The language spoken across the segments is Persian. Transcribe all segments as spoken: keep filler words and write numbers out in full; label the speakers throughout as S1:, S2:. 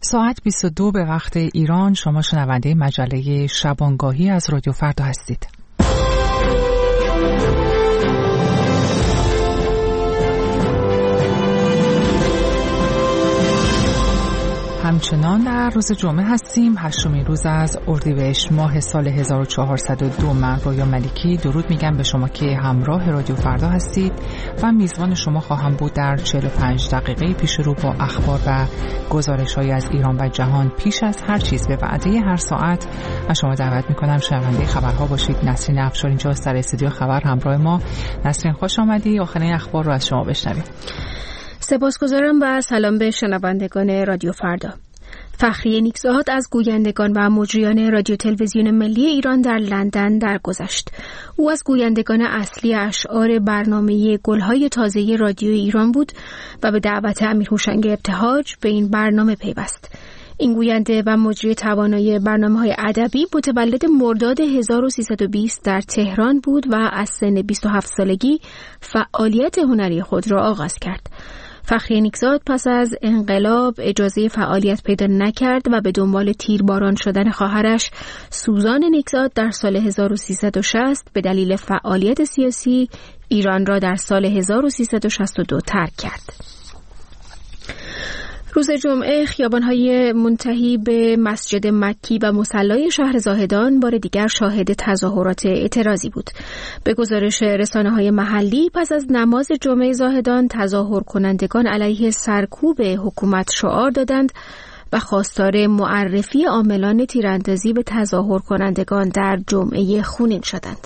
S1: ساعت بیست و دو به وقت ایران. شما شنونده مجله شبانگاهی از رادیو فردا هستید. همچنان در روز جمعه هستیم، هشتمین روز از اردیبهشت ماه سال هزار و چهارصد و دو. من رویا ملیکی درود میگم به شما که همراه رادیو فردا هستید و میزبان شما خواهم بود در چهل و پنج دقیقه پیش رو با اخبار و گزارش‌های از ایران و جهان. پیش از هر چیز به وعده هر ساعت از شما دعوت میکنم شنونده خبرها باشید. نسرین افشار اینجا در استودیو خبر همراه ما. نسرین خوش آمدی، آخرین اخبار رو از شما بشنویم.
S2: سپاسگزارم و سلام به شنوندگان رادیو فردا. فخری نیکزاد از گویندگان و مجریان رادیو تلویزیون ملی ایران در لندن درگذشت. او از گویندگان اصلی اشعار برنامه گلهای تازه رادیو ایران بود و به دعوت امیر هوشنگ ابتهاج به این برنامه پیوست. این گوینده و مجری توانای برنامه‌های ادبی متولد مرداد هزار و سیصد و بیست در تهران بود و از سن بیست و هفت سالگی فعالیت هنری خود را آغاز کرد. فخری نیکزاد پس از انقلاب اجازه فعالیت پیدا نکرد و به دنبال تیرباران شدن خواهرش سوزان نیکزاد در سال هزار و سیصد و شصت به دلیل فعالیت سیاسی ایران را در سال هزار و سیصد و شصت و دو ترک کرد. روز جمعه خیابان‌های منتهی به مسجد مکی و مصلی شهر زاهدان بار دیگر شاهد تظاهرات اعتراضی بود. به گزارش رسانه‌های محلی پس از نماز جمعه زاهدان تظاهر کنندگان علیه سرکوب حکومت شعار دادند و خواستار معرفی عاملان تیراندازی به تظاهر کنندگان در جمعه خونین شدند.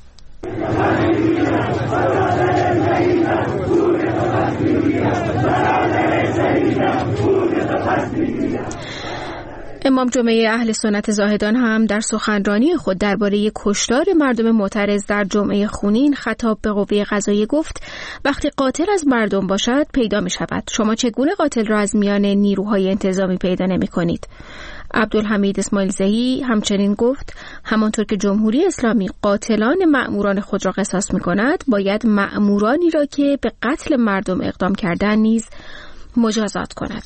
S2: امام جمعه اهل سنت زاهدان هم در سخنرانی خود درباره کشتار مردم معترض در جمعه خونین خطاب به قوه قضاییه گفت وقتی قاتل از مردم باشد پیدا می شود. شما چگونه قاتل را از میان نیروهای انتظامی پیدا نمی کنید؟ عبدالحمید اسماعیل زهی همچنین گفت همانطور که جمهوری اسلامی قاتلان مأموران خود را قصاص می کند، باید مأمورانی را که به قتل مردم اقدام کردن نیز مجازات کند.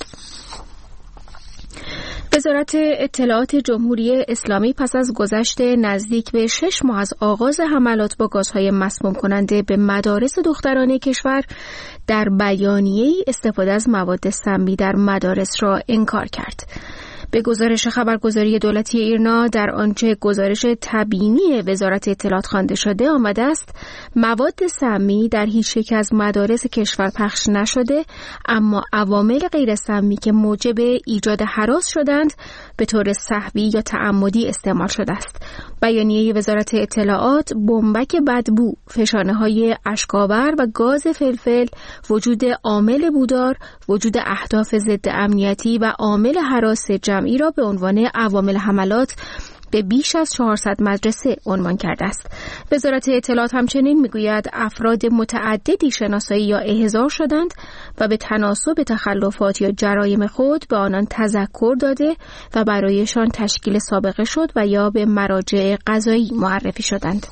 S2: وزارت اطلاعات جمهوری اسلامی پس از گذشت نزدیک به شش ماه از آغاز حملات با گازهای مسموم کننده به مدارس دخترانه کشور در بیانیه‌ای استفاده از مواد سمی در مدارس را انکار کرد. به گزارش خبرگزاری دولتی ایرنا در آنچه گزارش تبیینی وزارت اطلاعات خوانده شده آمده است مواد سمی در هیچ یک از مدارس کشور پخش نشده، اما عوامل غیر سمی که موجب ایجاد هراس شدند به طور سهوی یا تعمدی استعمال شده است. بیانیه وزارت اطلاعات بمبک بدبو، فشانه‌های اشک‌آور و گاز فلفل، وجود عامل بودار، وجود اهداف ضد امنیتی و عامل هراس جمعی را به عنوان عوامل حملات به بیش از چهارصد مدرسه عنوان کرده است. وزارت اطلاعات همچنین میگوید افراد متعددی شناسایی یا احضار شدند و به تناسب تخلفات یا جرایم خود به آنان تذکر داده و برایشان تشکیل سابقه شد و یا به مراجع قضایی معرفی شدند.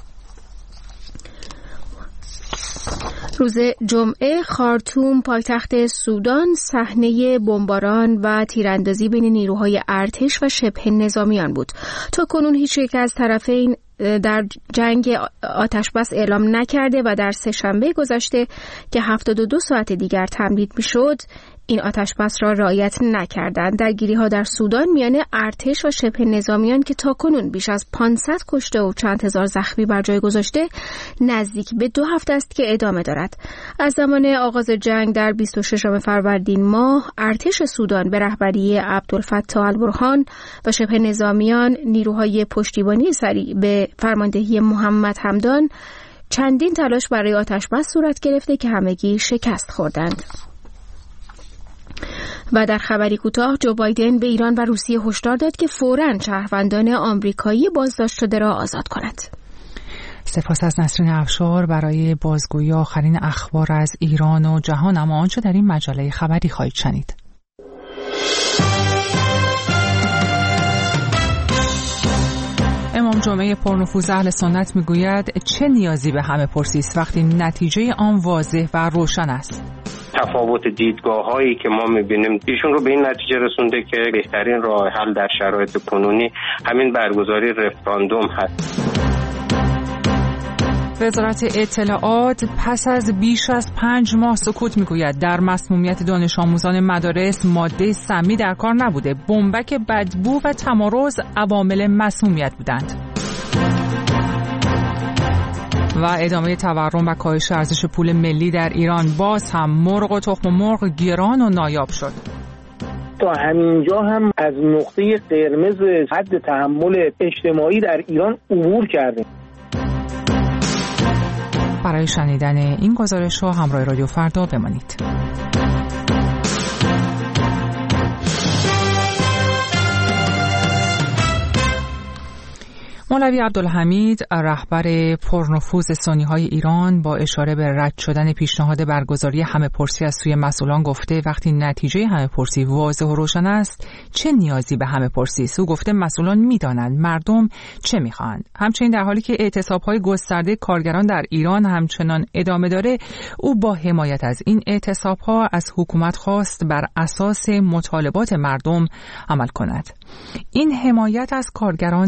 S2: روز جمعه خارتوم پایتخت سودان صحنه بمباران و تیراندازی بین نیروهای ارتش و شبه نظامیان بود. تا کنون هیچ یک از طرفین در جنگ آتش بس اعلام نکرده و در سه شنبه گذشته که هفتاد و دو ساعت دیگر تمدید می‌شد این آتش بس را رعایت نکردند. درگیری‌ها در سودان میان ارتش و شبه نظامیان که تاکنون بیش از پانصد کشته و چند هزار زخمی بر جای گذاشته نزدیک به دو هفته است که ادامه دارد. از زمان آغاز جنگ در بیست و ششم فروردین ماه ارتش سودان به رهبری عبدالفتاح البرهان و شبه نظامیان نیروهای پشتیبانی سریع به فرماندهی محمد حمدان چندین تلاش برای آتش بس صورت گرفته که همگی شکست خوردند. و در خبری کوتاه جو بایدن به ایران و روسیه هشدار داد که فوراً شهروندان آمریکایی بازداشت شده را آزاد کند.
S1: سپاس از نسرین افشار برای بازگویی آخرین اخبار از ایران و جهان. اما آنچه در این مجله خبری خواهید شنید. امام جمعه پرنفوذ اهل سنت میگوید چه نیازی به همه پرسیست وقتی نتیجه آن واضح و روشن است.
S3: تفاوت دیدگاه هایی که ما میبینیم ایشون رو به این نتیجه رسونده که بهترین راه حل در شرایط کنونی همین برگزاری رفراندوم هست.
S1: وزارت اطلاعات پس از بیش از پنج ماه سکوت میگوید در مسمومیت دانش آموزان مدارس ماده سمی در کار نبوده. بمبک بدبو و تمارض عوامل مسمومیت بودند. و ادامه تورم و کاهش ارزش پول ملی در ایران، باز هم مرغ و تخم مرغ گران و نایاب شد.
S4: تا همینجا هم از نقطه قرمز حد تحمل اجتماعی در ایران عبور کردیم.
S1: برای شنیدن این گزارش ها همراه رادیو فردا بمانید. مولوی عبدالحمید رهبر پرنفوذ سنی‌های ایران با اشاره به رد شدن پیشنهاد برگزاری همه پرسی از سوی مسئولان گفته وقتی نتیجه همه پرسی واضح و روشن است چه نیازی به همه پرسی است. او گفته مسئولان می‌دانند مردم چه می‌خواهند. همچنین در حالی که اعتصاب‌های گسترده کارگران در ایران همچنان ادامه داره، او با حمایت از این اعتصاب‌ها از حکومت خواست بر اساس مطالبات مردم عمل کند. این حمایت از کارگران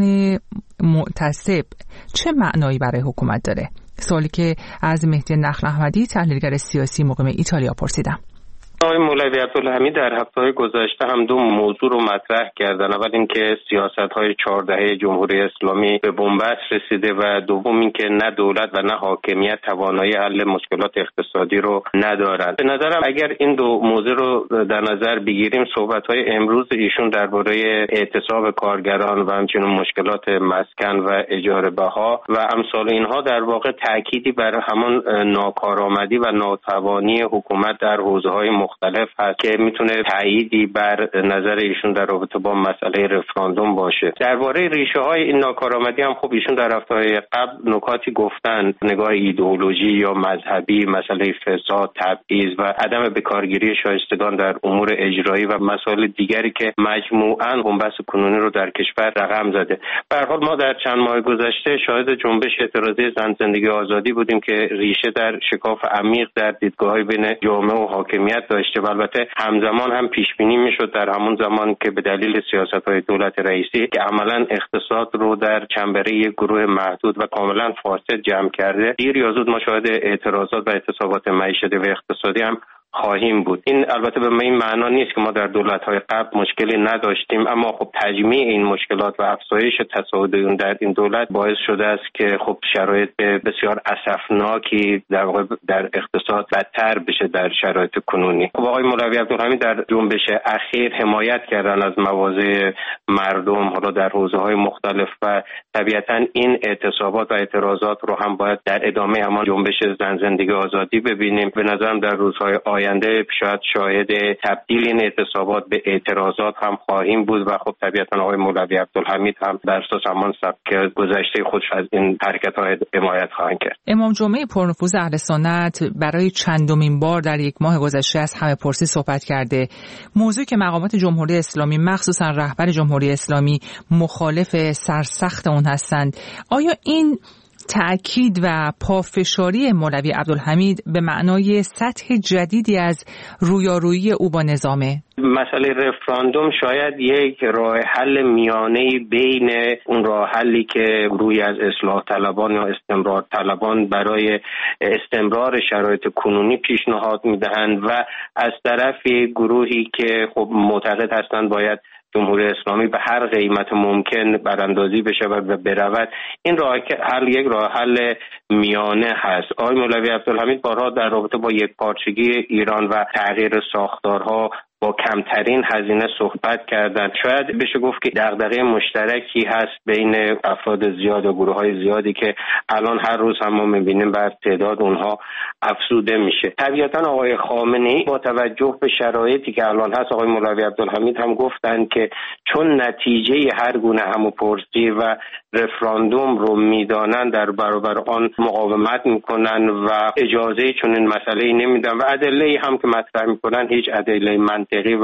S1: معتصب چه معنایی برای حکومت داره؟ سوالی که از مهدی نخل احمدی تحلیلگر سیاسی مقیم ایتالیا پرسیدم.
S3: آقای مولوی عبدالحمید در هفته‌های گذشته هم دو موضوع رو مطرح کردن. اول اینکه سیاست‌های چهار دهه جمهوری اسلامی به بنبست رسیده و دوم اینکه نه دولت و نه حاکمیت توانایی حل مشکلات اقتصادی رو ندارند. به نظرم اگر این دو موضوع رو در نظر بگیریم، صحبت‌های امروز ایشون درباره اعتصاب کارگران و همچنین مشکلات مسکن و اجاره بها و امثال اینها در واقع تأکیدی بر همان ناکارآمدی و ناتوانی حکومت در حوزه‌های مختلف هست که میتونه تأییدی بر نظر ایشون در رابطه با مسئله رفراندوم باشه. درباره ریشه های این ناکارآمدی هم خب ایشون در هفته‌های قبل نکاتی گفتن، نگاه ایدئولوژی یا مذهبی، مسئله فساد، تبعیض و عدم بکارگیری شایستگان در امور اجرایی و مسائل دیگری که مجموعاً بنبست کنونی رو در کشور رقم زده. به هر حال ما در چند ماه گذشته شاهد جنبش اعتراضی زن زندگی آزادی بودیم که ریشه در شکاف عمیق در دیدگاه‌های بین جامعه و حاکمیت داشته و البته همزمان هم پیش بینی میشد در همون زمان که به دلیل سیاست‌های دولت رئیسی که عملاً اقتصاد رو در چنبره یک گروه محدود و کاملاً فاسد جمع کرده، دیر یا زود ما شاهد اعتراضات و اعتصابات معیشتی و اقتصادی هم خواهیم بود. این البته به این معنا نیست که ما در دولت‌های قبل مشکلی نداشتیم، اما خب تجمیع این مشکلات و افزایش تصاعد اون در این دولت باعث شده است که خب شرایط بسیار اسفناکی در واقع در اقتصاد بدتر بشه در شرایط کنونی. خب آقای مولوی عبدالحمید در جنبش اخیر حمایت کردن از مواضع مردم حالا در حوزه‌های مختلف و طبیعتاً این اعتصابات و اعتراضات رو هم باید در ادامه همان جنبش زن زندگی آزادی ببینیم. به نظرم در روزهای آینده شاید شاهد تبدیل این اعتصابات به اعتراضات هم خواهیم بود و خب طبیعتاً آقای مولوی عبدالحمید هم در اساس همان سبک گذشته خودش از این حرکت‌ها حمایت خواهند کرد.
S1: امام جمعه پرنفوذ اهل سنت برای چندمین بار در یک ماه گذشته از همه پرسی صحبت کرده. موضوعی که مقامات جمهوری اسلامی مخصوصاً رهبر جمهوری اسلامی مخالف سرسخت اون هستند. آیا این تأکید و پافشاری مولوی عبدالحمید به معنای سطح جدیدی از رویارویی او با نظامه؟
S3: مسئله رفراندوم شاید یک راه حل میانه‌ای بین اون راه حلی که روی از اصلاح طلبان یا استمرار طلبان برای استمرار شرایط کنونی پیشنهاد میدهند و از طرف گروهی که خب معتقد هستند باید جمهوری اسلامی به هر قیمت ممکن براندازی بشه و برود. این راه حل یک راه حل میانه هست. آقای مولوی عبدالحمید بارها در رابطه با یک پارچگی ایران و تغییر ساختارها با کمترین هزینه صحبت کردند. شاید بشه گفت که دغدغه مشترکی هست بین افراد زیاد و گروه‌های زیادی که الان هر روز هم ما می‌بینیم بر تعداد اونها افزوده میشه. طبیعتاً آقای خامنه‌ای با توجه به شرایطی که الان هست، آقای مولوی عبدالحمید هم گفتند که چون نتیجه هر گونه هموپرسی و رفراندوم رو میدانن در برابر آن مقاومت میکنن و اجازه چون این مسئله نمیدن و ادله هم که مطرح میکنن هیچ ادله منطقی و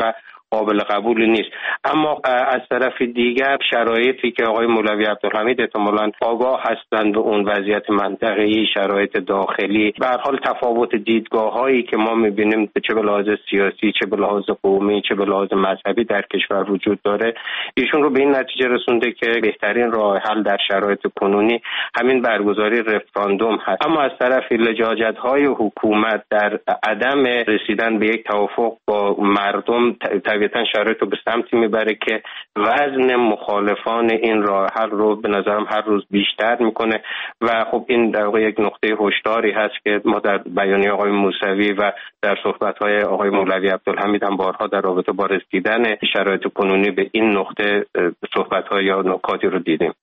S3: قابل قبول نیست. اما از طرف دیگر شرایطی که آقای مولوی عبدالحمید احتمالاً آگاه هستند به اون وضعیت منطقه‌ای، شرایط داخلی، به هر حال تفاوت دیدگاه‌هایی که ما می‌بینیم چه به لحاظ سیاسی، چه به لحاظ قومی، چه به لحاظ مذهبی در کشور وجود داره، ایشون رو به این نتیجه رسونده که بهترین راه حل در شرایط کنونی همین برگزاری رفراندوم هست. اما از طرفی لجاجت‌های حکومت در عدم رسیدن به یک توافق با مردم طبیعتاً شرایط رو به سمتی میبره که وزن مخالفان این راه حل رو به نظرم هر روز بیشتر میکنه و خب این در واقع یک نقطه هشداری هست که ما در بیانیه آقای موسوی و در صحبت‌های آقای مولوی عبدالحمید هم بارها در رابطه با رسیدن شرایط کنونی به این نقطه صحبت‌های یا نکاتی رو دیدیم.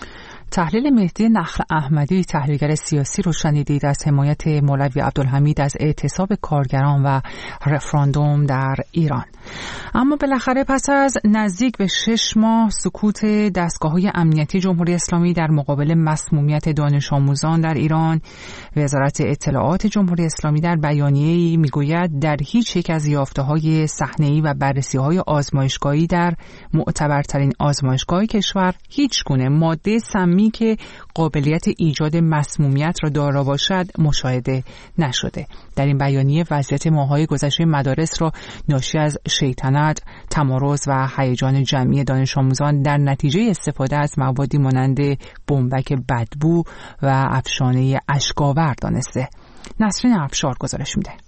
S1: تحلیل مهدی نخل احمدی، تحلیلگر سیاسی، رو شنیدید از حمایت مولوی عبدالحمید از اعتصاب کارگران و رفراندوم در ایران. اما بالاخره پس از نزدیک به شش ماه سکوت دستگاه‌های امنیتی جمهوری اسلامی در مقابل مسمومیت دانش آموزان در ایران، وزارت اطلاعات جمهوری اسلامی در بیانیه‌ای میگوید در هیچ یک از یافته‌های صحنه‌ای و بررسی‌های آزمایشگاهی در معتبرترین آزمایشگاه کشور هیچ گونه ماده سمی که قابلیت ایجاد مسمومیت را دارا باشد مشاهده نشده. در این بیانیه وضعیت ماه‌های گذشته مدارس را ناشی از شیطنت، تمارض و هیجان جمعی دانش آموزان در نتیجه استفاده از موادی مانند بمبک بدبو و افشانه اشک‌آور دانسته. نسرین افشار گزارش میده.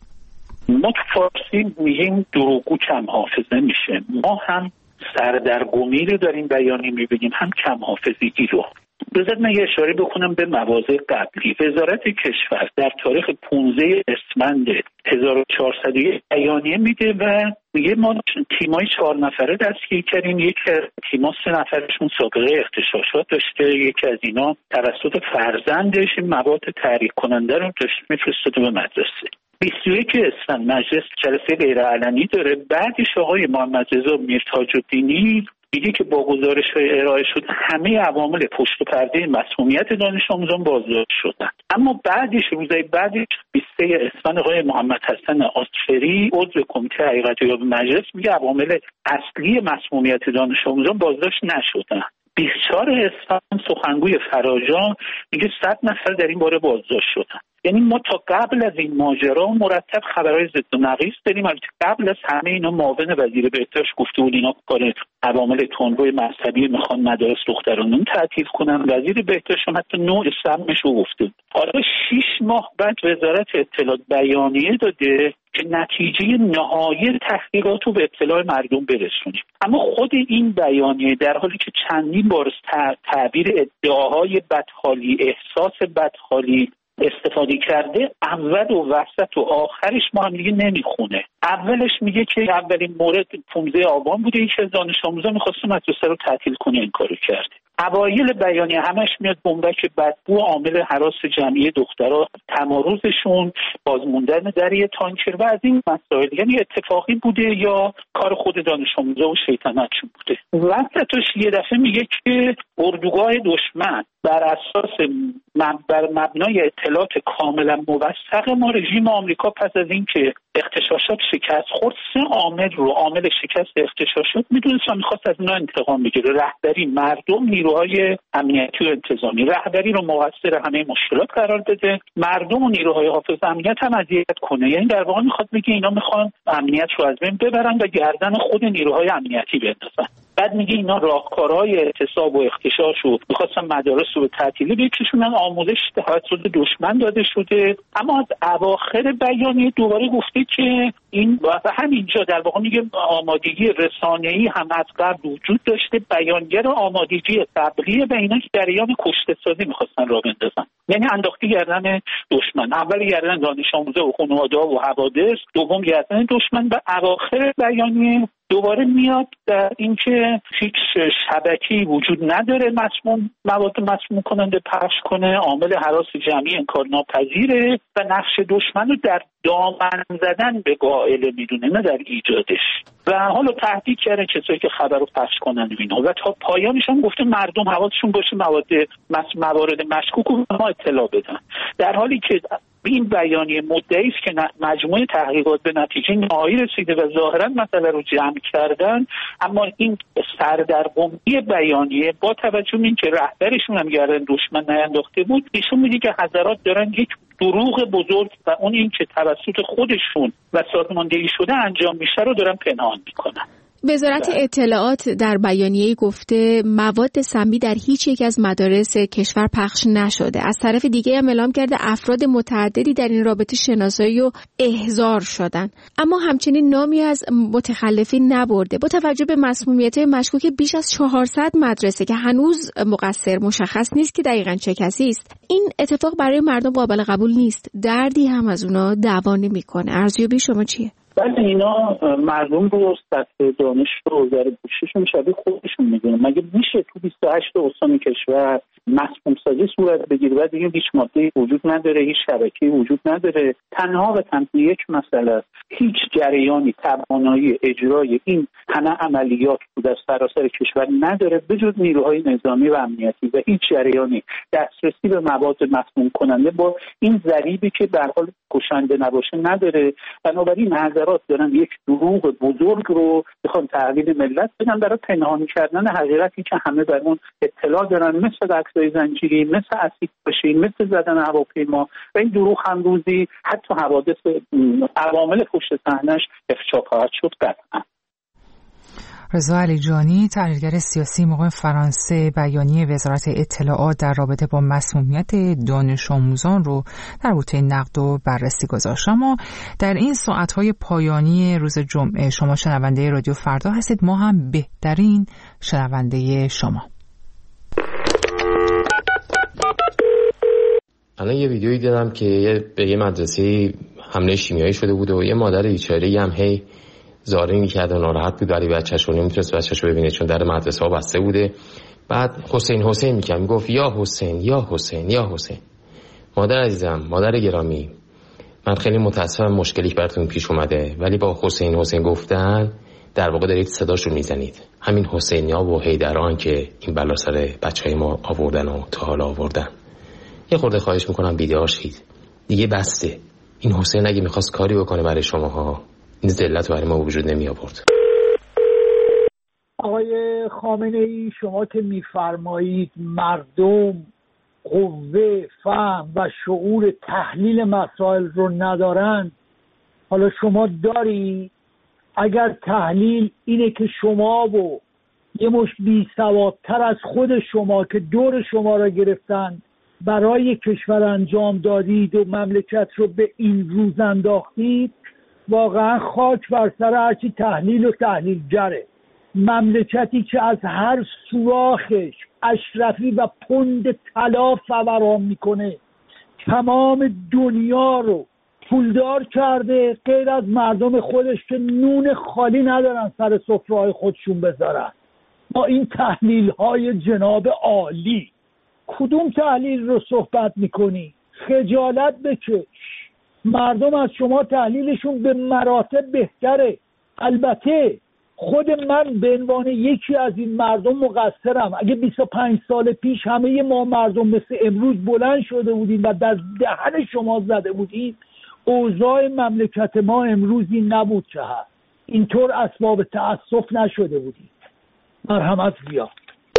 S5: ما تو فارسی میگیم دروغگو کم حافظه میشه. ما هم سردرگمی رو در این بیانیه میبینیم، هم کم حافظگی رو. بذارید من یه اشاره بکنم به مواضع قبلی. وزارت کشور در تاریخ پانزده اسفند هزار و چهارصد و یک بیانیه میده و میگه ما تیمای چهار نفره دستگیر کردیم. یک تیما سه نفرشون سابقه اغتشاشات داشته، یکی از اینا توسط فرزندش مواد تحریک کننده رو داشت میفرستاده به مدرسه. بیست و یک اسفند مجلس جلسه غیرعلنی داره. بعدش آقای محمدرضا میرتاج‌الدینی میگه که با گزارش‌های ارائه شد همه عوامل پشت پرده مسمومیت دانش آموزان بازداشت شدن. اما بعدش روزهای بعدش بیست و سه اسفند آقای محمد حسن آصفری عضو کمیته حقیقت یاب مجلس میگه عوامل اصلی مسمومیت دانش آموزان بازداشت نشدن. بیست و چهار اسفند سخنگوی فراجان میگه صد نفر در این باره بازداشت شدن. یعنی ما تا قبل از این ماجرا مرتب خبرهای ضد و نقیض داریم. البته قبل از همه اینا معاون وزیر بهداشت گفته بود اینا کار عوامل تندروی مذهبی میخوان مدارس دخترانه تعطیل کنن. وزیر بهداشت هم حتی نوع سمش رو گفته. حالا شش ماه بعد وزارت اطلاعات بیانیه داده که نتیجه نهایی تحقیقات رو به اطلاع مردم برسونیم. اما خود این بیانیه در حالی که چندین بار تعبیر ادعاهای بدحالی، احساس بدحالی استفاده کرده، اول و وسط و آخرش ما هم دیگه نمیخونه. اولش میگه که اولین مورد پانزده آبان بوده، یکی از دانش آموزان میخواسته مدرسه رو تعطیل کنه، این کارو کرده. اوایل بیانیه همش میاد بمبک بدبو عامل هراس جمعی دخترها، تمارضشون، بازموندن در یه تانکر و از این مسائل، یعنی اتفاقی بوده یا کار خود دانش آموزا و شیطنتشون بوده. وسطش یه دفعه میگه که اردوگاه دشمن بر اساس بر مبنای اطلاعات کاملا موثق ما رژیم آمریکا پس از اینکه اغتشاشات شکست خورد سه عامل رو عامل شکست اغتشاشات میدونست و میخواست از اینا انتقام بگیره. رهبری، مردم، نیروهای امنیتی و انتظامی. رهبری رو مقصر همه مشکلات قرار بده، مردم و نیروهای حافظ امنیت هم اذیت کنه. یعنی در واقع میخواد بگه اینا میخوان امنیت رو از بین ببرن و گردن خود نیروهای امنیتی بندازن. بعد میگه اینا راهکارهای اعتصاب و اغتشاش رو میخواستن مدارس رو به تعطیلی بکشونن، آموزش توسط دشمن داده شده. اما از اواخر بیانیه دوباره گفته که این و همینجا در واقع میگه آمادگی رسانه‌ای هم از قبل وجود داشته. بیانگر آمادگی قبلی به اینا که جریان کشته‌سازی میخواستن راه بندازن، یعنی انداختی گردن دشمن. اول گردن دانش آموزا و خانواده‌ها و حوادث، دوم گردن دشمن. و اواخر بیانیه دوباره میاد در اینکه هیچ شبکی وجود نداره مسموم مواد مسموم کننده پخش کنه، عامل هراس جمعی انکارناپذیره و نقش دشمن رو در دامن زدن به قائل میدونه، نه در ایجادش. و حالا تهدید کرده کسایی که خبر رو پخش کنن اینا. و تا پایانش هم گفته مردم حواسشون باشه مواد موارد مشکوک رو ما اطلاع بدن. در حالی که این بیانیه مدعی است که مجموعه تحقیقات به نتیجه نهایی رسیده و ظاهرا مسئله رو جمع کردن، اما این سردرگمی بیانیه با توجه به اینکه رهبرشون هم گردن دشمن نینداخته بود، ایشون میگه که حضرات دارن یک دروغ بزرگ و اون این که توسط خودشون و سازماندهی شده انجام میشه رو دارن پنهان میکنن.
S2: وزارت اطلاعات در بیانیه‌ای گفته مواد سمی در هیچ یک از مدارس کشور پخش نشده. از طرف دیگه هم اعلام کرده افراد متعددی در این رابطه شناسایی و احضار شدن، اما همچنین نامی از متخلفین نبرده. با توجه به مسمومیت‌های مشکوک بیش از چهارصد مدرسه که هنوز مقصر مشخص نیست که دقیقاً چه کسی است، این اتفاق برای مردم قابل قبول نیست. دردی هم از اونا دعوا نمی‌کنه. ارزیابی شما چیه؟
S5: بعد اینا مردم رو سطح دانش رو در گوششون شبیه خودشون میدونن. مگه میشه تو بیست و هشت استان کشور مسموم سازی صورت بگیره و دیگه هیچ ماده وجود نداره، هیچ شبکه‌ای وجود نداره، تنها و تنها یک مسئله است، هیچ جریانی توانایی اجرای این همه عملیات بود از سراسر کشور نداره بجز نیروهای نظامی و امنیتی و هیچ جریانی دسترسی به مواد مسموم کننده با این ضریبی که به هر حال کشنده نباشه نداره. بنابراین حضرات دارن یک دروغ بزرگ رو بخوان تحویل ملت بدن برای پنهان کردن حقیقتی که همه بر اون اطلاع دارن، مثل عکسای زنجیری، مثل اسید کشی، مثل زدن هواپیما و این دروغ هم روزی حتی حوادث عوامل پشت صحنه‌اش افشا خواهد شد. قطعا.
S1: رضا علیجانی، تحلیلگر سیاسی، مقام فرانسه، بیانیه وزارت اطلاعات در رابطه با مسمومیت دانش آموزان رو در بوته نقد و بررسی گذاشت. اما در این ساعت‌های پایانی روز جمعه شما شنونده رادیو فردا هستید، ما هم بهترین شنونده شما.
S6: الان یه ویدیویی دیدم که به یه مدرسه حمله شیمیایی شده بود و یه مادر بیچاره‌ای هم هی زاری می‌کرد و ناراحت بود برای بچه‌ش و نمی‌تونست بچه‌ش رو ببینه چون در مدرسه ها بسته بوده. بعد حسین حسین می‌کرد، میگفت یا حسین یا حسین یا حسین. مادر عزیزم، مادر گرامی، من خیلی متأسفم مشکلی براتون پیش اومده، ولی با حسین حسین گفتن در واقع دارید صداشو میزنید. همین حسینیا و حیدران که این بلا سر بچهای ما آوردن و تا حالا آوردن. یه خورده خواهش میکنم بیدار شید. دیگه بسته. این حسین اگه میخواست کاری بکنه برای شماها، این ذلت برای ما وجود نمی آورد.
S7: آقای خامنه ای، شما که میفرمایید مردم قوه فهم و شعور تحلیل مسائل رو ندارن، حالا شما داری؟ اگر تحلیل اینه که شما و یه مشت بی سوادتر از خود شما که دور شما را گرفتن برای کشور انجام دادید و مملکت رو به این روز انداختید، واقعا خاک بر سر هرچی تحلیل و تحلیلگره. مملکتی که از هر سوراخش اشرفی و پوند طلا فوران میکنه، تمام دنیا رو پولدار کرده غیر از مردم خودش که نون خالی ندارن سر سفره‌های خودشون بذارن. ما این تحلیل های جناب عالی، کدوم تحلیل رو صحبت میکنی؟ خجالت بکش. مردم از شما تحلیلشون به مراتب بهتره. البته خود من به عنوان یکی از این مردم مقصرم. اگه بیست و پنج سال پیش همه ما مردم مثل امروز بلند شده بودیم و در دهن شما زده بودیم، اوضاع مملکت ما امروزی نبود که هست. اینطور اسباب تأسف نشده بودیم. مرحمت زیاد.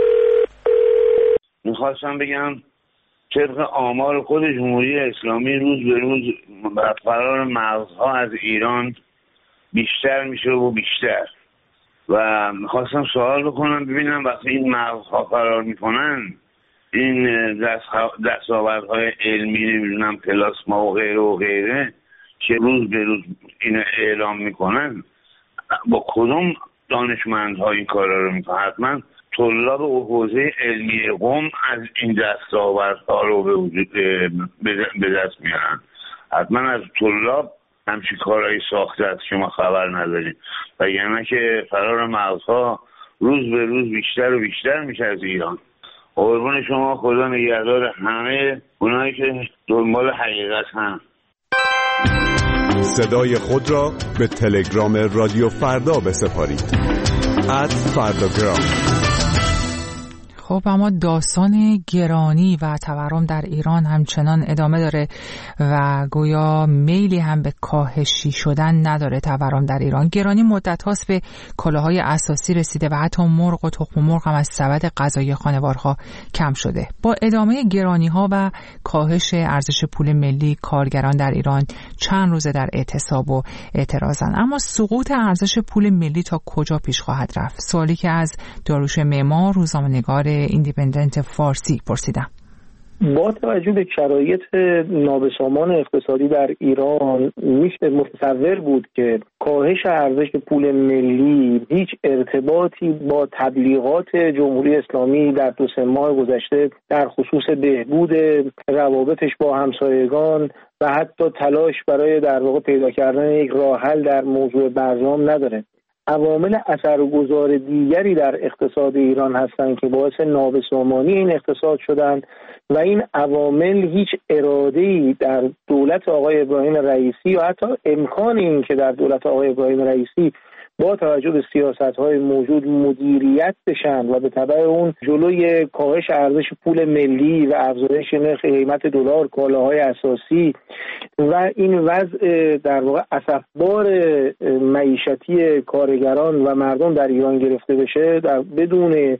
S8: میخواستم بگم طبق آمار خود جمهوری اسلامی روز به روز فرار مغزها از ایران بیشتر میشه و بیشتر، و میخواستم سوال بکنم ببینم وقتی این مغزها فرار میکنن، این دستاوردهای علمی نمیدونم پلاسما و غیره و غیره که روز به روز این اعلام میکنن، با کدوم دانشمندها این کارا رو میکنن؟ حتما طلاب حوزه علمی قم از این دستاوردها رو به وجود به دست میارن. حتما از طلاب همچین کارهایی ساخته است که ما خبر نداریم، و یعنی که فرار مغزها روز به روز بیشتر و بیشتر میشه از ایران. قربون شما، خدا نگهدار همه اونایی که دنبال حقیقت هم.
S9: صدای خود را به تلگرام رادیو فردا بسپارید. ات فرداگرام.
S1: خب اما داستان گرانی و تورم در ایران همچنان ادامه داره و گویا میلی هم به کاهشی شدن نداره تورم در ایران. گرانی مدت هاست به کالاهای اساسی رسیده و حتی مرغ و تخم مرغ هم از سبد غذایی خانوارها کم شده. با ادامه گرانی ها و کاهش ارزش پول ملی، کارگران در ایران چند روزه در اعتصاب و اعتراضن. اما سقوط ارزش پول ملی تا کجا پیش خواهد رفت؟ سوالی که از داریوش معمار، روزنامه‌نگار ایندیپندنت فارسی پرسیدم.
S4: با توجه به شرایط نابسامان اقتصادی در ایران میشه متصور بود که کاهش ارزش پول ملی هیچ ارتباطی با تبلیغات جمهوری اسلامی در دو سه ماه گذشته در خصوص بهبود روابطش با همسایگان و حتی تلاش برای در واقع پیدا کردن یک راه حل در موضوع برجام نداره. عوامل اثرگذار دیگری در اقتصاد ایران هستند که باعث نابسامانی این اقتصاد شدند و این عوامل هیچ اراده‌ای در دولت آقای ابراهیم رئیسی و حتی امکان این که در دولت آقای ابراهیم رئیسی با توجه به سیاست‌های موجود مدیریت بشن و به تبع اون جلوی کاهش ارزش پول ملی و افزایش نرخ قیمت دلار کالاهای اساسی و این وضع در واقع اسفبار معیشتی کارگران و مردم در ایران گرفته بشه، در بدون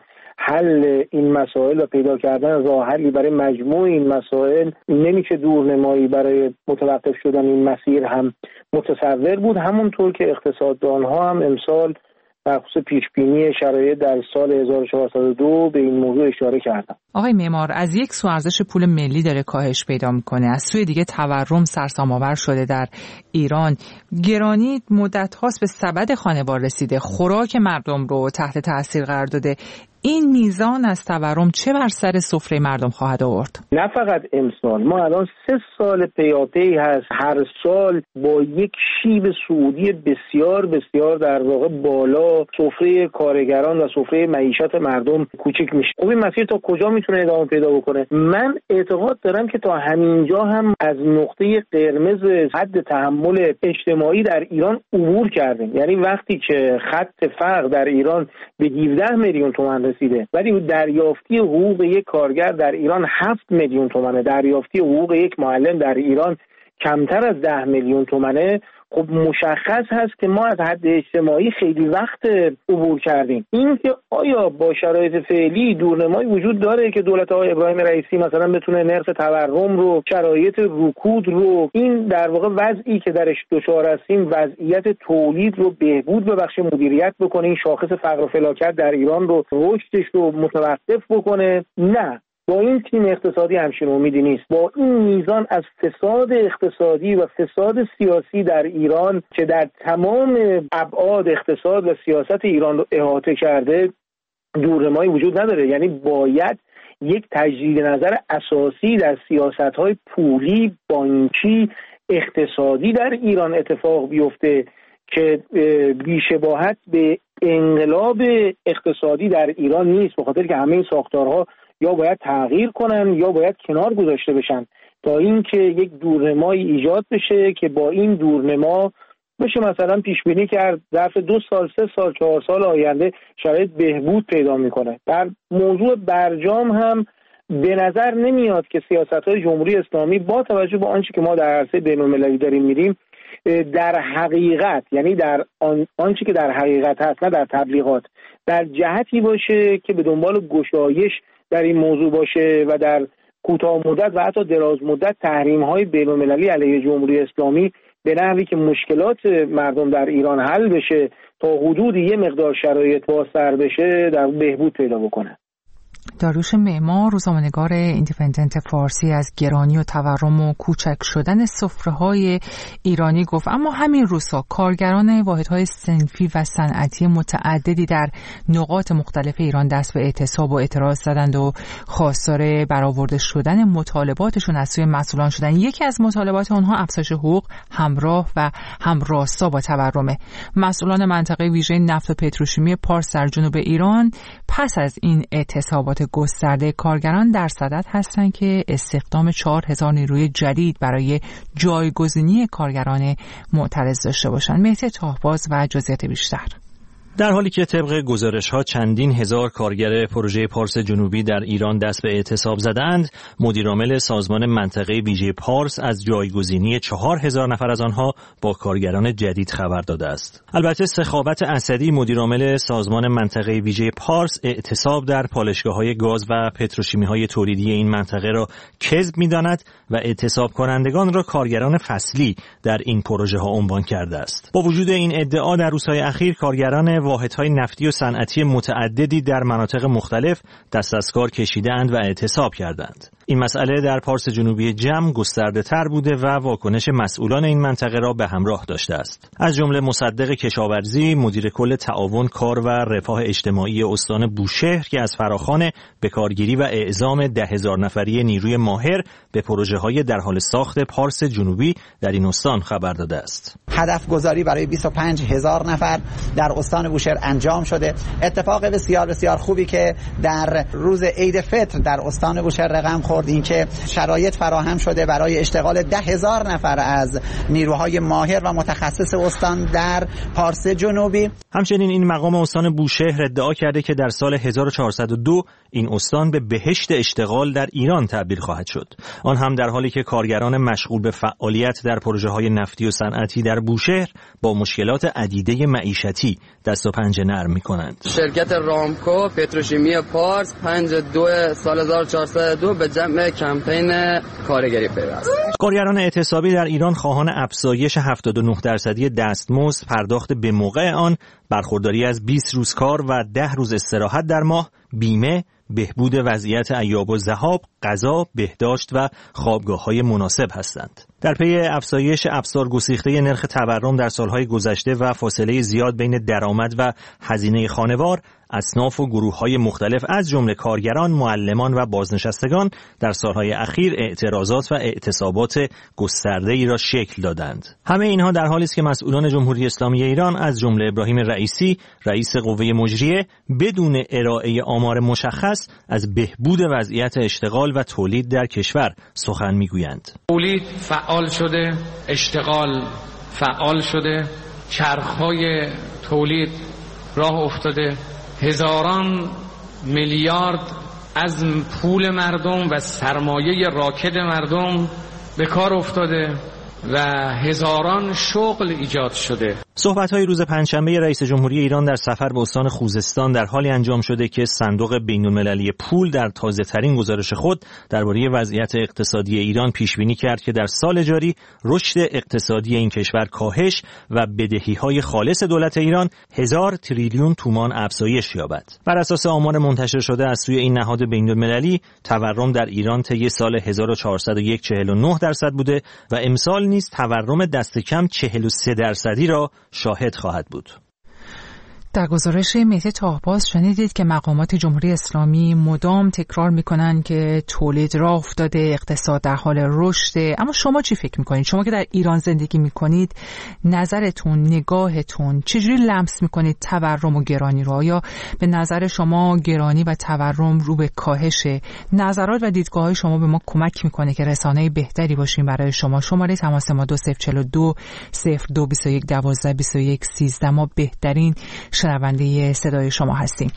S4: حل این مسائل و پیدا کردن راه حلی برای مجموع این مسائل نمیشه دورنمایی برای متوقف شدن این مسیر هم متصور بود. همونطور که اقتصاددان‌ها هم امسال در خصوص پیشبینی شرایط در سال هزار و چهارصد و دو به این موضوع اشاره کردن.
S1: آقای معمار، از یک سو ارزش پول ملی داره کاهش پیدا میکنه، از سوی دیگه تورم سرسام‌آور شده در ایران. گرانی مدت هاست به سبد خانوار رسیده، خوراک مردم رو تحت تاثیر قرار داده. این میزان از تورم چه بر سر سفره مردم خواهد آورد؟
S4: نه فقط امسال، ما الان سه سال پیاپی هست هر سال با یک شیب صعودی بسیار بسیار در واقع بالا سفره کارگران و سفره معیشت مردم کوچک میشه. خب این مسیر تا کجا میتونه ادامه پیدا بکنه؟ من اعتقاد دارم که تا همینجا هم از نقطه قرمز حد تحمل اجتماعی در ایران عبور کردیم. یعنی وقتی که خط فقر در ایران به هفده میلیون تومان رسیده ولی دریافتی حقوق یک کارگر در ایران هفت میلیون تومانه، دریافتی حقوق یک معلم در ایران کمتر از ده میلیون تومانه، خب مشخص هست که ما از حد اجتماعی خیلی وقت عبور کردیم. این که آیا با شرایط فعلی دورنمایی وجود داره که دولت آقای ابراهیم رئیسی مثلا بتونه نرخ تورم رو، شرایط رکود رو، این در واقع وضعی که درش دچار هستیم وضعیت تولید رو بهبود ببخشه، مدیریت بکنه، این شاخص فقر و فلاکت در ایران رو رشدش رو متوقف بکنه؟ نه، با این تیم اقتصادی همچین امیدی نیست. با این میزان از فساد اقتصادی و فساد سیاسی در ایران که در تمام ابعاد اقتصاد و سیاست ایران رو احاطه کرده دورنمایی وجود نداره. یعنی باید یک تجدید نظر اساسی در سیاست‌های پولی، بانکی، اقتصادی در ایران اتفاق بیفته که بی‌شباهت به انقلاب اقتصادی در ایران نیست، به خاطر که همه این ساختارها یا باید تغییر کنن یا باید کنار گذاشته بشن تا اینکه یک دورنمایی ایجاد بشه که با این دورنما بشه مثلا پیش بینی کرد ظرف دو سال، سه سال، چهار سال آینده شرایط بهبود پیدا میکنه. در موضوع برجام هم به نظر نمیاد که سیاست‌های جمهوری اسلامی با توجه به آنچه که ما در عرصه بین‌المللی داریم میریم در حقیقت، یعنی در آن آنچه که در حقیقت هست نه در تبلیغات، در جهتی باشه که به دنبال گشایش در این موضوع باشه و در کوتاه مدت و حتی دراز مدت تحریم‌های بین‌المللی علیه جمهوری اسلامی به نحوی که مشکلات مردم در ایران حل بشه تا حدودی یه مقدار شرایط بازتر بشه در بهبود پیدا بکنه.
S1: داریوش معمار، روزنامه‌نگار ایندیپندنت فارسی، از گرانی و تورم و کوچک شدن سفره‌های ایرانی گفت. اما همین روزها کارگران واحدهای صنفی و صنعتی متعددی در نقاط مختلف ایران دست به اعتصاب و اعتراض زدند و خواستار برآورده شدن مطالباتشون از سوی مسئولان شدند. یکی از مطالبات آنها افزایش حقوق همراه و همراستا با تورمه. مسئولان منطقه ویژه نفت و پتروشیمی پارس در جنوب ایران پس از این اعتصابات گسترده کارگران در صدد هستند که استخدام چهار هزار نیروی جدید برای جایگزینی کارگران معترض داشته باشند. مهدی طاهباز و جزئیات بیشتر.
S10: در حالی که طبق گزارش‌ها چندین هزار کارگر پروژه پارس جنوبی در ایران دست به اعتصاب زدند، مدیرعامل سازمان منطقه ویژه پارس از جایگزینی چهار هزار نفر از آنها با کارگران جدید خبر داده است. البته سخاوت اسدی، مدیرعامل سازمان منطقه ویژه پارس، اعتصاب در پالایشگاه‌های گاز و پتروشیمی‌های تولیدی این منطقه را کذب می‌داند و اعتصاب کنندگان را کارگران فصلی در این پروژه‌ها عنوان کرده است. با وجود این ادعا، در روزهای اخیر کارگران واحدهای نفتی و صنعتی متعددی در مناطق مختلف دست از کار کشیدند و اعتصاب کردند. این مسئله در پارس جنوبی جم گسترده تر بوده و واکنش مسئولان این منطقه را به همراه داشته است. از جمله مصدق کشاورزی، مدیر کل تعاون کار و رفاه اجتماعی استان بوشهر که از فراخوان بکارگیری و اعزام ده هزار نفری نیروی ماهر به پروژه‌های در حال ساخت پارس جنوبی در این استان خبر داده است.
S11: هدف گذاری برای بیست و پنج هزار نفر در استان بوشهر انجام شده. اتفاق بسیار بسیار خوبی که در روز عید فطر در استان بوشهر رقم خورد، این که شرایط فراهم شده برای اشتغال ده هزار نفر از نیروهای ماهر و متخصص استان در پارس جنوبی.
S10: همچنین این مقام استان بوشهر ادعا کرده که در سال هزار و چهارصد و دو این استان به بهشت اشتغال در ایران تبدیل خواهد شد. آن هم در حالی که کارگران مشغول به فعالیت در پروژه‌های نفتی و صنعتی در بوشهر با مشکلات عدیده معیشتی دست و پنجه نرم می‌کنند.
S12: شرکت رامکو پتروشیمی پارس پنج دو سال هزار و چهارصد و دو به جمع کمپین کارگری پیوست.
S10: کارگران اعتصابی در ایران خواهان افزایش هفتاد و نه درصدی دستمزد، پرداخت به موقع آن، برخورداری از بیست روز کار و ده روز استراحت در ماه، بیمه، بهبود وضعیت ایاب و ذهاب، غذا، بهداشت و خوابگاه‌های مناسب هستند. در پی افزایش افسار گسیخته نرخ تورم در سالهای گذشته و فاصله زیاد بین درآمد و هزینه خانوار، اصناف و گروه‌های مختلف از جمله کارگران، معلمان و بازنشستگان در سالهای اخیر اعتراضات و اعتصابات گسترده‌ای را شکل دادند. همه اینها در حالی است که مسئولان جمهوری اسلامی ایران از جمله ابراهیم رئیسی، رئیس قوه مجریه، بدون ارائه آمار مشخص از بهبود وضعیت اشتغال و تولید در کشور سخن می‌گویند.
S13: تولید فعال شده، اشتغال فعال شده، چرخ‌های تولید راه افتاده، هزاران میلیارد از پول مردم و سرمایه راکد مردم به کار افتاده و هزاران شغل ایجاد شده.
S10: صحبت‌های روز پنجشنبه رئیس جمهوری ایران در سفر به استان خوزستان در حالی انجام شده که صندوق بین‌المللی پول در تازه‌ترین گزارش خود درباره وضعیت اقتصادی ایران پیش‌بینی کرد که در سال جاری رشد اقتصادی این کشور کاهش و بدهی‌های خالص دولت ایران هزار تریلیون تومان افزایش یابد. بر اساس آمار منتشر شده از سوی این نهاد بین‌المللی، تورم در ایران طی سال هزار و چهارصد و یک چهل و نه درصد بوده و امسال نیز تورم دست کم چهل و سه درصدی را شاهد خواهد بود.
S1: در گزارش مهدی طاهباز شنیدید که مقامات جمهوری اسلامی مدام تکرار میکنن که تولید راه افتاده، اقتصاد در حال رشده. اما شما چی فکر میکنید؟ شما که در ایران زندگی میکنید، نظرتون، نگاهتون چجوری لمس میکنید تورم و گرانی رو؟ یا به نظر شما گرانی و تورم رو به کاهشه؟ نظرات و دیدگاه‌های شما به ما کمک میکنه که رسانه بهتری باشیم برای شما. شماره تماس ما دو صفر چهار دو صفر دو بیست و یک دوازده بیست و یک سیزده. ما بهترین شنونده صدای شما هستیم.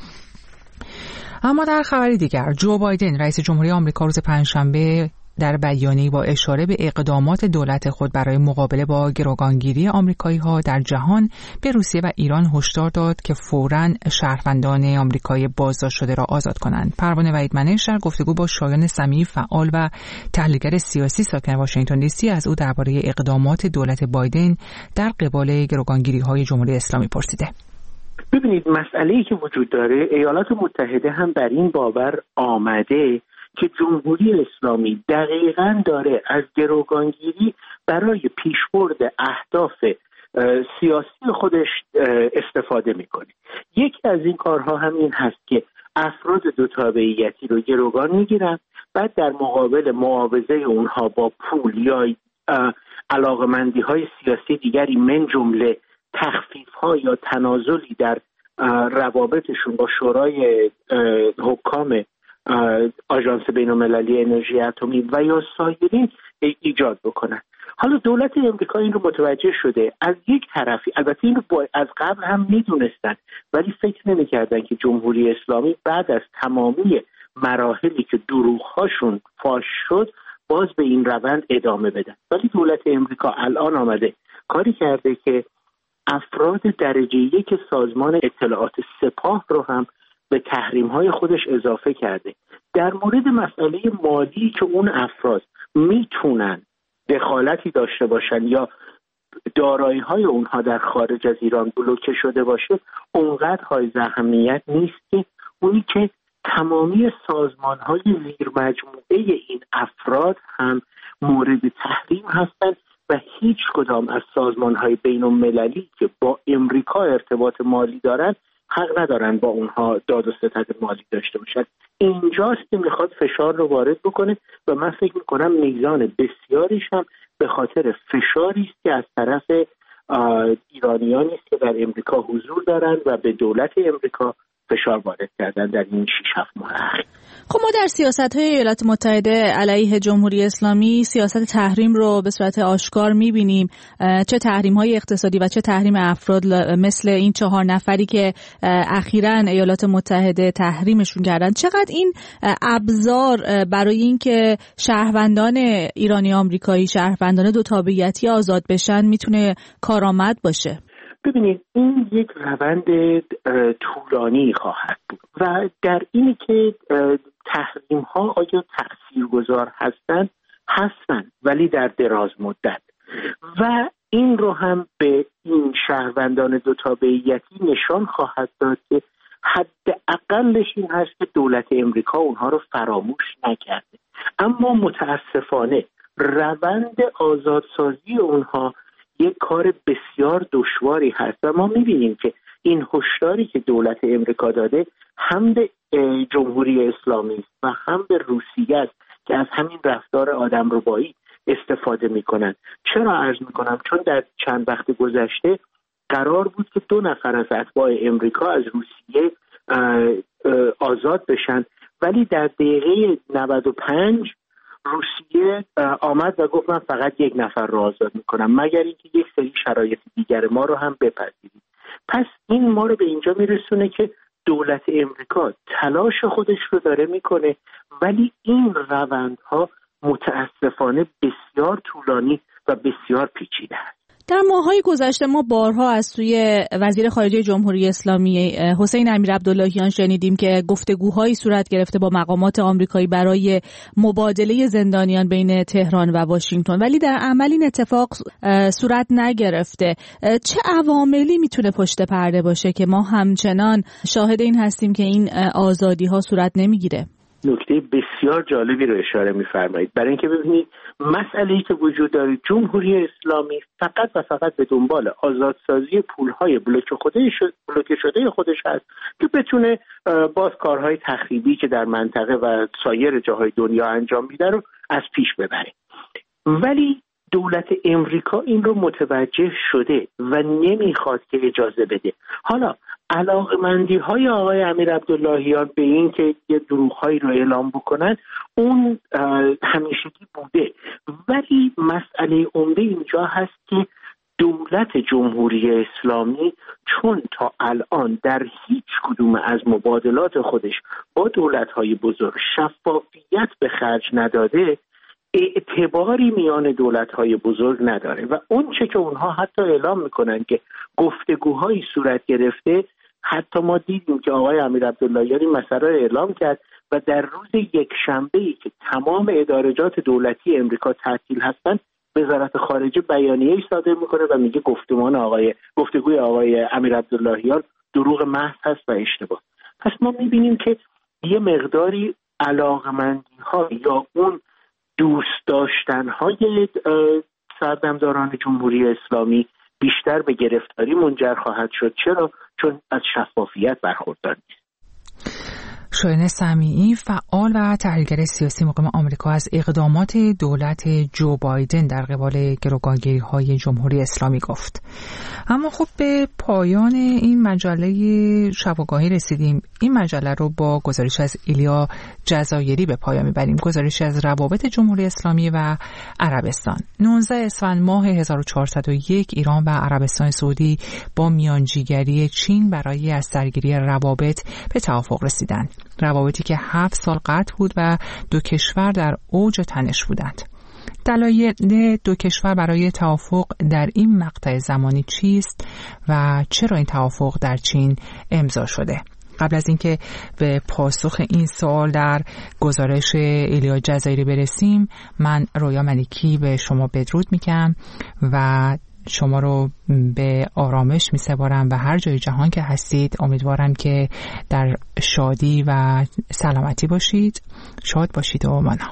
S1: اما در خبری دیگر، جو بایدن رئیس جمهوری آمریکا روز پنجشنبه در بیانیه‌ای با اشاره به اقدامات دولت خود برای مقابله با گروگانگیری آمریکایی‌ها در جهان به روسیه و ایران هشدار داد که فوراً شهروندان آمریکایی بازداشت شده را آزاد کنند. پروانه وحیدمنش در گفتگو با شایان سمیعی، فعال و تحلیلگر سیاسی ساکن واشنگتن دی سی، از او درباره اقدامات دولت بایدن در قبال گروگانگیری‌های جمهوری اسلامی پرسیده.
S5: ببینید، مسئله‌ای که وجود داره، ایالات متحده هم بر این باور آمده که جمهوری اسلامی دقیقاً داره از گروگانگیری برای پیشبرد اهداف سیاسی خودش استفاده میکنه. یکی از این کارها همین هست که افراد دو تابعیتی رو گروگان میگیرن، بعد در مقابل معاوضه اونها با پول یا علاقمندی‌های سیاسی دیگری من جمله تخفیف‌ها یا تنازلی در روابطشون با شورای حکام آژانس بین‌المللی انرژی اتمی و یا سایرین ایجاد بکنن. حالا دولت امریکا این رو متوجه شده. از یک طرفی البته این رو از قبل هم میدونستن، ولی فکر نمی‌کردن که جمهوری اسلامی بعد از تمامی مراحلی که دروغ‌هاشون فاش شد باز به این روند ادامه بدن. ولی دولت امریکا الان آمده کاری کرده که افراد درجه یک سازمان اطلاعات سپاه رو هم به تحریم‌های خودش اضافه کرده. در مورد مسئله مالی که اون افراد میتونن دخالتی داشته باشن یا دارایی‌های اونها در خارج از ایران بلوکه شده باشه، اونقدر حائز اهمیت نیست که اونی که تمامی سازمان‌های زیر مجموعه این افراد هم مورد تحریم هستند و هیچ کدام از سازمان‌های بین‌المللی که با امریکا ارتباط مالی دارند حق ندارن با اونها داد و ستد مالی داشته باشن. اینجاست که میخواد فشار رو وارد بکنه و من فکر میکنم میزان بسیاریش هم به خاطر فشاری است که از طرف ایرانیانی است که در امریکا حضور دارن و به دولت امریکا فشار وارد کردن در این شش هفت ماه اخیر.
S14: خب ما در سیاست‌های ایالات متحده علیه جمهوری اسلامی سیاست تحریم رو به صورت آشکار می‌بینیم، چه تحریم‌های اقتصادی و چه تحریم افراد مثل این چهار نفری که اخیراً ایالات متحده تحریمشون کردن. چقدر این ابزار برای اینکه شهروندان ایرانی آمریکایی، شهروندان دو تابعیتی آزاد بشن میتونه کارآمد باشه؟
S5: ببینید این یک روند طولانی خواهد بود و در اینی که تحریم ها آیا تاثیرگذار هستند هستند ولی در دراز مدت و این رو هم به این شهروندان دو تابعیتی نشان خواهد داد که حداقلش این هست که دولت امریکا اونها رو فراموش نکرده، اما متاسفانه روند آزادسازی اونها یک کار بسیار دشواری هست و ما می‌بینیم که این هشداری که دولت امریکا داده هم به جمهوری اسلامی است و هم به روسیه است که از همین رفتار آدمربایی استفاده می‌کنند. چرا عرض می‌کنم؟ چون در چند وقت گذشته قرار بود که دو نفر از اتباع امریکا از روسیه آزاد بشن، ولی در دقیقه نود و پنج روسیه آمد و گفت من فقط یک نفر رو آزاد میکنم مگر اینکه یک سری شرایط دیگر ما رو هم بپذیرید. پس این ما رو به اینجا میرسونه که دولت امریکا تلاش خودش رو داره میکنه، ولی این روندها متاسفانه بسیار طولانی و بسیار پیچیده است.
S14: در ماه‌های گذشته ما بارها از سوی وزیر خارجه جمهوری اسلامی حسین امیرعبداللهیان شنیدیم که گفتگوهایی صورت گرفته با مقامات آمریکایی برای مبادله زندانیان بین تهران و واشنگتن، ولی در عمل این اتفاق صورت نگرفته. چه عواملی میتونه پشت پرده باشه که ما همچنان شاهد این هستیم که این آزادی‌ها صورت نمیگیره؟
S5: نکته بسیار جالبی رو اشاره می‌فرمایید. برای اینکه ببینید مسئله‌ای که وجود داره، جمهوری اسلامی فقط و فقط به دنبال آزادسازی پول‌های بلوکه بلوکه شده خودش هست که بتونه باز کارهای تخریبی که در منطقه و سایر جاهای دنیا انجام میده رو از پیش ببره. ولی دولت امریکا این رو متوجه شده و نمیخواد که اجازه بده. حالا علاقمندی های آقای امیرعبداللهیان به این که یه دروغ‌هایی رو اعلام بکنن اون همیشگی بوده، ولی مسئله عمده اینجا هست که دولت جمهوری اسلامی چون تا الان در هیچ کدوم از مبادلات خودش با دولت‌های بزرگ شفافیت به خرج نداده، اعتباری میان دولت‌های بزرگ نداره و اون چه که اونها حتی اعلام میکنن که گفتگوهایی صورت گرفته، حتی ما دیدیم که آقای امیرعبداللهیان این مسئله رو اعلام کرد و در روز یک شنبه‌ای که تمام ادارجات دولتی امریکا تعطیل هستند، وزارت خارجه بیانیه‌ای صادر میکنه و میگه گفتمان آقای گفتگوی آقای امیرعبداللهیان دروغ محض هست و اشتباه. پس ما میبینیم که یه مقداری علاقمندی‌ها یا اون دوست داشتن‌های سردمداران جمهوری اسلامی بیشتر به گرفتاری منجر خواهد شد. چرا؟ چون از شفافیت برخوردار نیست.
S1: شایان سمیعی، فعال و تحلیلگر سیاسی مقیم آمریکا، از اقدامات دولت جو بایدن در قبال گروگانگیری‌های جمهوری اسلامی گفت. اما خب به پایان این مجله شب‌آگاهی رسیدیم. این مجله رو با گزارش از ایلیا جزایری به پایان میبریم. گزارشی از روابط جمهوری اسلامی و عربستان. نوزدهم اسفند ماه هزار و چهارصد و یک ایران و عربستان سعودی با میانجیگری چین برای از سرگیری روابط به توافق رسیدند. روابطی که هفت سال قطع بود و دو کشور در اوج تنش بودند. دلایل دو کشور برای توافق در این مقطع زمانی چیست و چرا این توافق در چین امضا شده؟ قبل از اینکه به پاسخ این سوال در گزارش ایلیا جزایری برسیم، من رویا ملکی به شما بدرود میگم و شما رو به آرامش میسپارم و هر جای جهان که هستید امیدوارم که در شادی و سلامتی باشید. شاد باشید و مانا.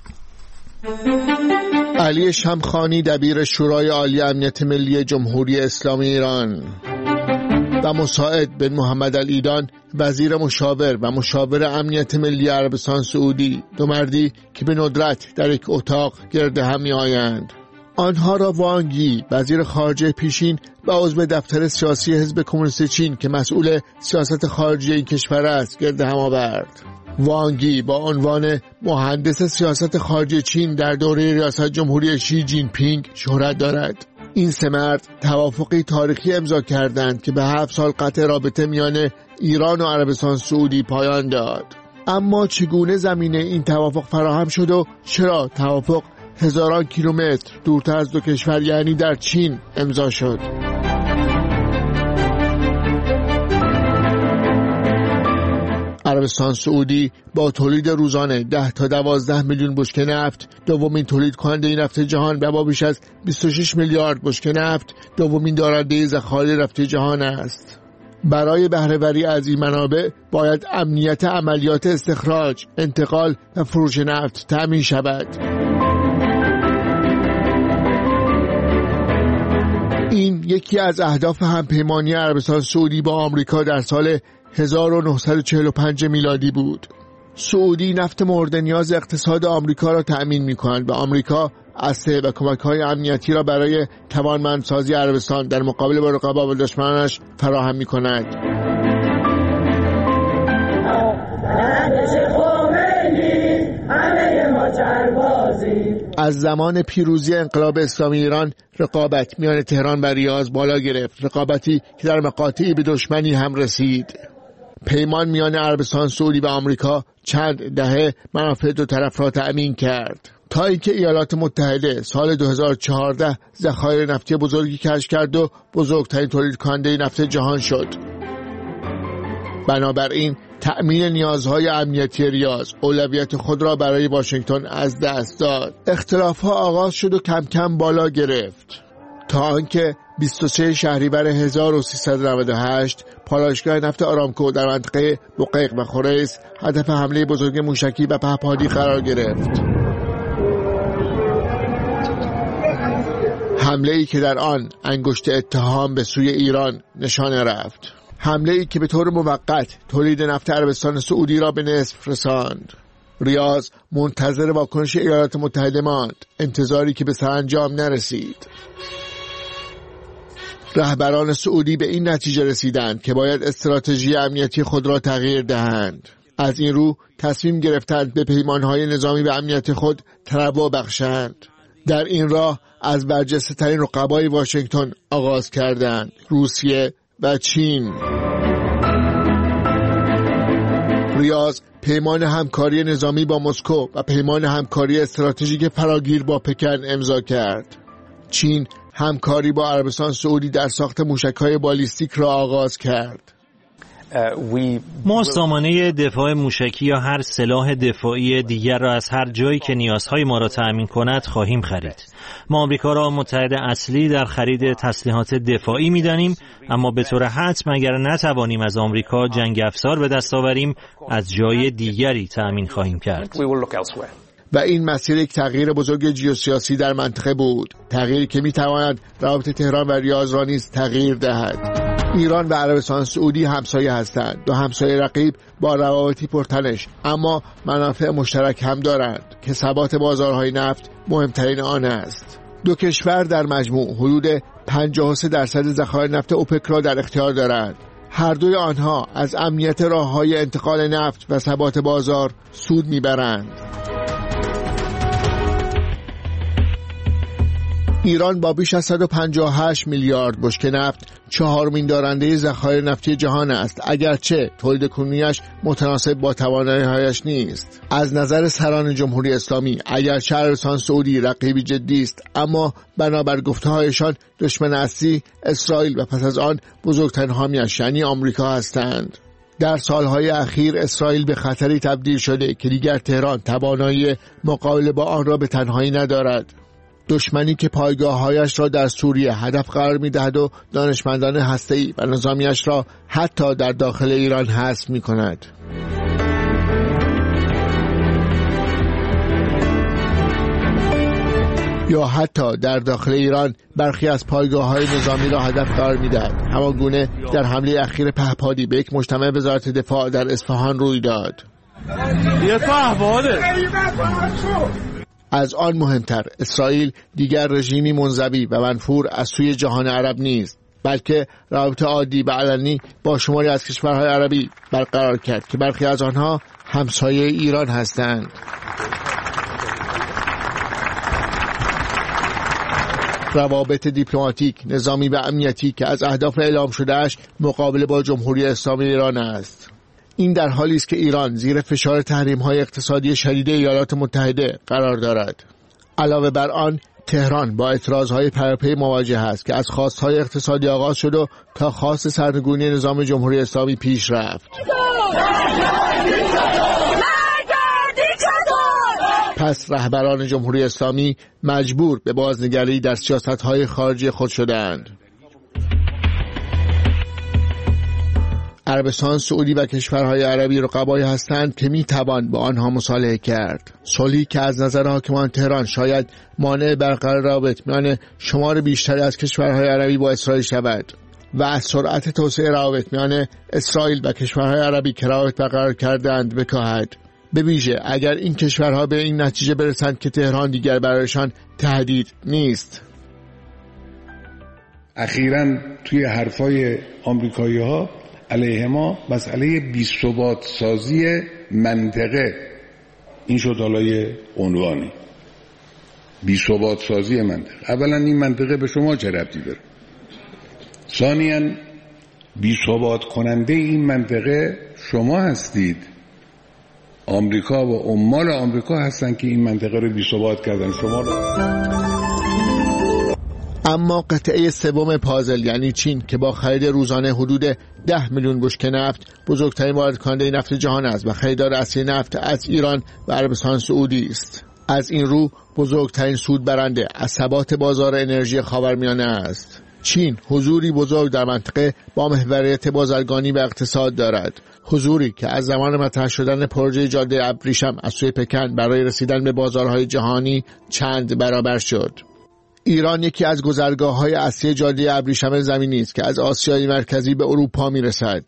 S15: علی شمخانی، دبیر شورای عالی امنیت ملی جمهوری اسلامی ایران، و مساعد بن محمد الایدان، وزیر مشاور و مشاور امنیت ملی عربستان سعودی، دو مردی که به ندرت در یک اتاق گرد هم می‌آیند. آنها را وانگ یی، وزیر خارجه پیشین و عضو دفتر سیاسی حزب کمونیست چین که مسئول سیاست خارجی این کشور است، گرد هم آورد. وانگ یی با عنوان مهندس سیاست خارجی چین در دوره ریاست جمهوری شی جین پینگ شهرت دارد. این سه مرد توافقی تاریخی امضا کردند که به هفت سال قطع رابطه میان ایران و عربستان سعودی پایان داد. اما چگونه زمینه این توافق فراهم شد و چرا توافق هزاران کیلومتر دورتر از دو کشور یعنی در چین امضا شد؟ عربستان سعودی با تولید روزانه ده تا دوازده میلیون بشکه نفت دومین تولید کننده نفت جهان و با بیش از بیست و شش میلیارد بشکه نفت دومین دارنده ذخایر نفت جهان است. برای بهره‌وری از این منابع باید امنیت عملیات استخراج، انتقال و فروش نفت تأمین شود. این یکی از اهداف همپیمانی عربستان سعودی با آمریکا در سال هزار و نهصد و چهل و پنج میلادی بود. سعودی نفت مورد نیاز اقتصاد آمریکا را تأمین می‌کند و آمریکا اسلحه و کمک‌های امنیتی را برای توانمندسازی عربستان در مقابل با رقبا و دشمنانش فراهم می‌کند. از زمان پیروزی انقلاب اسلامی ایران رقابت میان تهران و ریاض بالا گرفت، رقابتی که در مقاطعی به دشمنی هم رسید. پیمان میان عربستان سعودی و آمریکا چند دهه منافع دو طرف را تأمین کرد تا اینکه ایالات متحده سال دو هزار و چهارده ذخایر نفتی بزرگی کشف کرد و بزرگترین تولید کننده نفت جهان شد. بنابراین تأمین نیازهای امنیتی ریاض اولویت خود را برای واشنگتن از دست داد. اختلاف‌ها آغاز شد و کم کم بالا گرفت تا آنکه بیست و سوم شهریور هزار و سیصد و نود و هشت پالایشگاه نفت آرامکو در منطقه بقیق و خریس هدف حمله بزرگ موشکی و پهپادی قرار گرفت. حمله‌ای که در آن انگشت اتهام به سوی ایران نشانه رفت. حمله‌ای که به طور موقت تولید نفت عربستان سعودی را به نصف رساند. ریاض منتظر واکنش ایالات متحده ماند، انتظاری که به سرانجام نرسید. رهبران سعودی به این نتیجه رسیدند که باید استراتژی امنیتی خود را تغییر دهند. از این رو تصمیم گرفتند به پیمانهای نظامی و امنیت خود تنوع بخشند. در این راه از برجسته ترین رقبای واشنگتن آغاز کردند: روسیه و چین. ریاض پیمان همکاری نظامی با مسکو و پیمان همکاری استراتژیک فراگیر با پکن امضا کرد. چین همکاری با عربستان سعودی در ساخت موشک‌های بالیستیک را آغاز کرد.
S10: ما سامانه دفاع موشکی یا هر سلاح دفاعی دیگر را از هر جایی که نیازهای ما را تأمین کند خواهیم خرید. ما آمریکا را متحد اصلی در خرید تسلیحات دفاعی می‌دانیم، اما به طور حتم اگر نتوانیم از آمریکا جنگ افزار به دست آوریم، از جای دیگری تأمین خواهیم کرد.
S15: و این مسیر یک تغییر بزرگ جیوسیاسی در منطقه بود، تغییری که می‌تواند روابط تهران و ریاض را نیز تغییر دهد. ایران و عربستان سعودی همسایه هستند، دو همسایه رقیب با روابطی پرتنش، اما منافع مشترک هم دارند که ثبات بازارهای نفت مهمترین آن است. دو کشور در مجموع حدود پنجاه و سه درصد ذخایر نفت اوپک را در اختیار دارند. هر دوی آنها از امنیت راه‌های انتقال نفت و ثبات بازار سود میبرند. ایران با بیش از صد و پنجاه و هشت میلیارد بشکه نفت چهارمین دارنده ذخایر نفتی جهان است، اگرچه تولید کنونیش متناسب با توانایی‌هایش نیست. از نظر سران جمهوری اسلامی اگرچه عربستان سعودی رقیبی جدی است، اما بنابر گفته‌هایشان دشمن اصلی اسرائیل و پس از آن بزرگترین حامی‌اش یعنی آمریکا هستند. در سالهای اخیر اسرائیل به خطری تبدیل شده که دیگر تهران توانایی مقابله با آن را به تنهایی ندارد. دشمنی که پایگاه‌هایش را در سوریه هدف قرار می‌دهد و دانشمندان هسته‌ای و نظامیش را حتی در داخل ایران حذف می‌کند. یا حتی در داخل ایران برخی از پایگاه‌های نظامی را هدف قرار می‌دهد. همان گونه در حمله اخیر پهپادی به یک مجتمع وزارت دفاع در اصفهان روی داد. یه پهپاده از آن مهمتر، اسرائیل دیگر رژیمی منزوی و منفور از سوی جهان عرب نیست، بلکه رابطه عادی و علنی با شماری از کشورهای عربی برقرار کرد که برخی از آنها همسایه ایران هستند. روابط دیپلماتیک، نظامی و امنیتی که از اهداف اعلام شدهش مقابله با جمهوری اسلامی ایران است. این در حالی است که ایران زیر فشار تحریم‌های اقتصادی شدید ایالات متحده قرار دارد. علاوه بر آن، تهران با اعتراضهای پیاپی مواجه است که از خواستهای اقتصادی آغاز شد و تا خواست سرنگونی نظام جمهوری اسلامی پیش رفت. پس رهبران جمهوری اسلامی مجبور به بازنگری در سیاست‌های خارجی خود شدند. عربستان سعودی و کشورهای عربی رقبایی هستند که میتوان با آنها مصالحه کرد. صلحی که از نظر حاکمان تهران شاید مانع برقرار روابط میان شمار بیشتری از کشورهای عربی با اسرائیل شود و از سرعت توسعه روابط میان اسرائیل و کشورهای عربی که روابط برقرار کردند بکاهد. به ویژه اگر این کشورها به این نتیجه برسند که تهران دیگر برایشان تهدید نیست.
S16: اخیراً توی حرفای آمریکایی‌ها علیه ما مسئله بی‌ثبات سازی منطقه این شد حالای عنوانی بی‌ثبات سازی منطقه. اولا این منطقه به شما چه ربطی داره؟ ثانیاً بی‌ثبات کننده این منطقه شما هستید. آمریکا و عمال آمریکا هستن که این منطقه رو بی‌ثبات کردن شما رو.
S15: اما قطعه سوم پازل یعنی چین که با خرید روزانه حدود ده میلیون بشکه نفت بزرگترین وارد کننده نفت جهان است و خریدار اصلی نفت از ایران و عربستان سعودی است. از این رو بزرگترین سود برنده از ثبات بازار انرژی خاورمیانه است. چین حضوری بزرگ در منطقه با محوریت بازرگانی و اقتصاد دارد، حضوری که از زمان مطرح شدن پروژه جاده ابریشم از سوی پکن برای رسیدن به بازارهای جهانی چند برابر شد. ایران یکی از گذرگاه‌های اصلی جاده ابریشم زمینی است که از آسیای مرکزی به اروپا می‌رسد.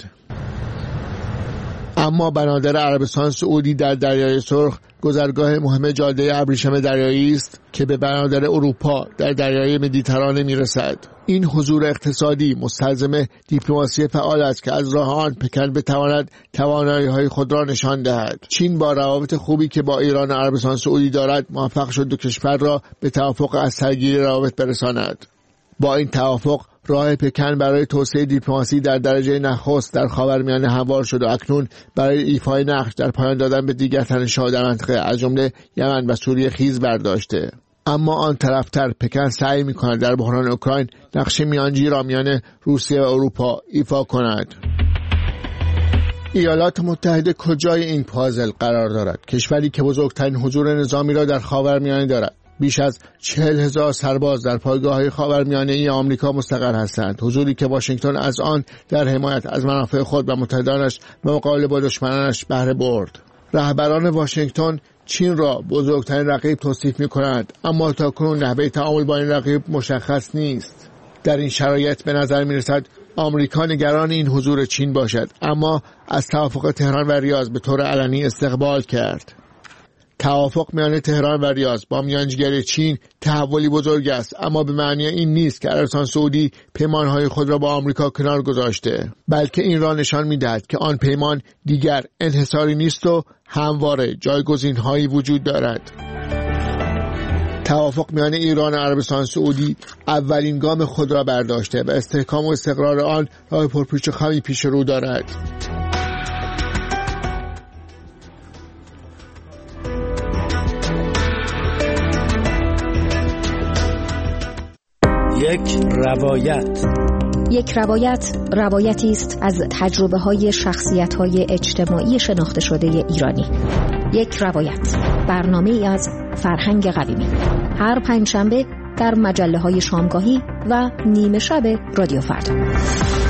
S15: اما بنادر عربستان سعودی در دریای سرخ گذرگاه مهم جاده ابریشم دریایی است که به بنادر اروپا در دریای مدیترانه می‌رسد. این حضور اقتصادی مستلزم دیپلماسی فعال است که از راه آن پکن بتواند توانایی‌های خود را نشان دهد. چین با روابط خوبی که با ایران و عربستان سعودی دارد موفق شد دو کشور را به توافق از سرگیری روابط برساند. با این توافق راه پکن برای توسعه دیپلماسی در درجه نخست در خاورمیانه هموار شد و اکنون برای ایفای نقش در پایان دادن به دیگر تنش‌ها در منطقه از جمله یمن و سوریه خیز برداشته. اما آن طرفتر پکن سعی می‌کند در بحران اوکراین نقش میانجی را میان روسیه و اروپا ایفا کند. ایالات متحده کجای این پازل قرار دارد؟ کشوری که بزرگترین حضور نظامی را در خاورمیانه دارد. بیش از چهل هزار سرباز در پایگاه‌های خاورمیانه‌ای آمریکا مستقر هستند، حضوری که واشنگتن از آن در حمایت از منافع خود و متحدانش به مقابله با دشمنانش بهره برد. رهبران واشنگتن چین را بزرگترین رقیب توصیف می‌کنند، اما تاکنون نحوه تعامل با این رقیب مشخص نیست. در این شرایط به نظر می‌رسد آمریکا نگران این حضور چین باشد، اما از توافق تهران و ریاض به طور علنی استقبال کرد. توافق میان تهران و ریاض با میانجیگری چین تحولی بزرگ است، اما به معنی این نیست که عربستان سعودی پیمانهای خود را با آمریکا کنار گذاشته، بلکه این را نشان می‌دهد که آن پیمان دیگر انحصاری نیست و همواره جایگزین‌هایی وجود دارد. توافق میان ایران و عربستان سعودی اولین گام خود را برداشته و استحکام و استقرار آن راه پرپیچ و خمی پیش رو دارد.
S17: یک روایت
S18: یک روایت روایتی است از تجربه های شخصیت های اجتماعی شناخته شده ایرانی. یک روایت، برنامه ای از فرهنگ قویمی، هر پنجشنبه در مجله های شامگاهی و نیمه شب رادیو فردا.